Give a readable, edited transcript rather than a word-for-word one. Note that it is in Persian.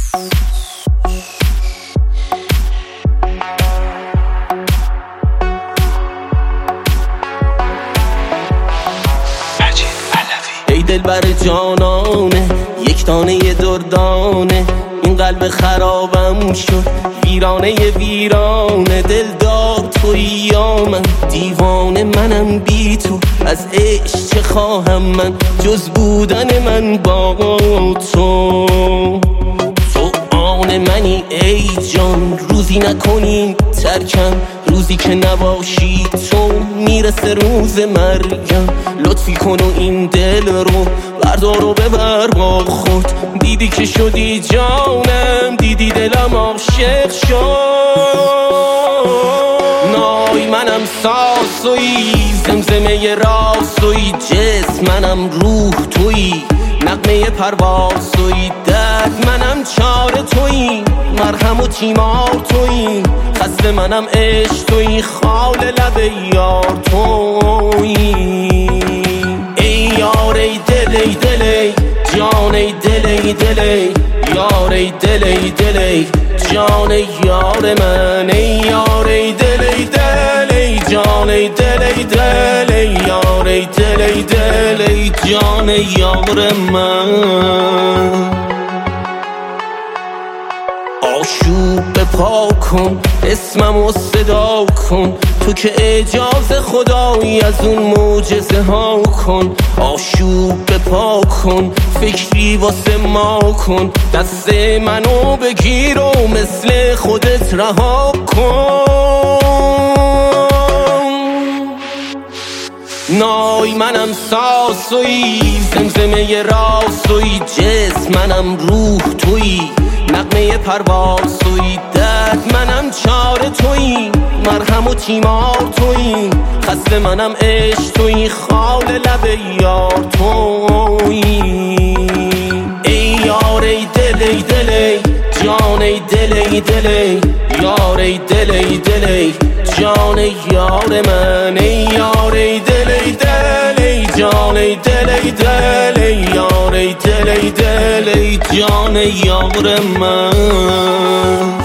ای دل بر جانانه یک دانه دردانه، این قلب خرابم شد ویرانه ویرانه. دلدار تویی یا من دیوانه منم بی تو، از عشق چه خواهم من جز بودن من با تو. تو آن منی ای جان، روزی نکنی ترکم، روزی که نباشی تو میرسه روز مرگم. لطفی کن و این دل رو بردار و ببر با خود، دیدی که شدی جانم، دیدی دلم عاشق شد. نای منم ساز تویی، زمزمه راز تویی، جسم منم روح تویی، نغمه پرواز تویی، درد منم چاره تویی، مرهم و تیمار تویی، خسته منم عشق تویی، خال لب یار تویی. ای یار ای دل ای دل ای جان ای دل ای دل ای یار ای دل ای دل ای جان یار من. ای یار ای دل ای دل ای جان ای دل ای دل ای یار ای دل ای دل ای جان یار من. آشوب به پا کن، اسممو صدا کن، تو که اجازه خدایی از اون معجزه ها کن. آشوب به پا کن، فکری واسه ما کن، دست منو بگیر و مثل خودت رها کن. نای منم ساز تویی، زمزمه راز تویی، جسم منم روح تویی، نغمه پرواز تویی، درد منم چاره تویی، مرهم و تیمار تویی، خسته منم عشق تویی، خال لب یار تویی. ای یار ای دل ای دل ای جان ای دل ای دل ای یار ای دل ای دل ای جان یار من. ای یار ای دل ای دل ای جان ای دل ای دل ای یار ای دل ای دل ای جان یار من.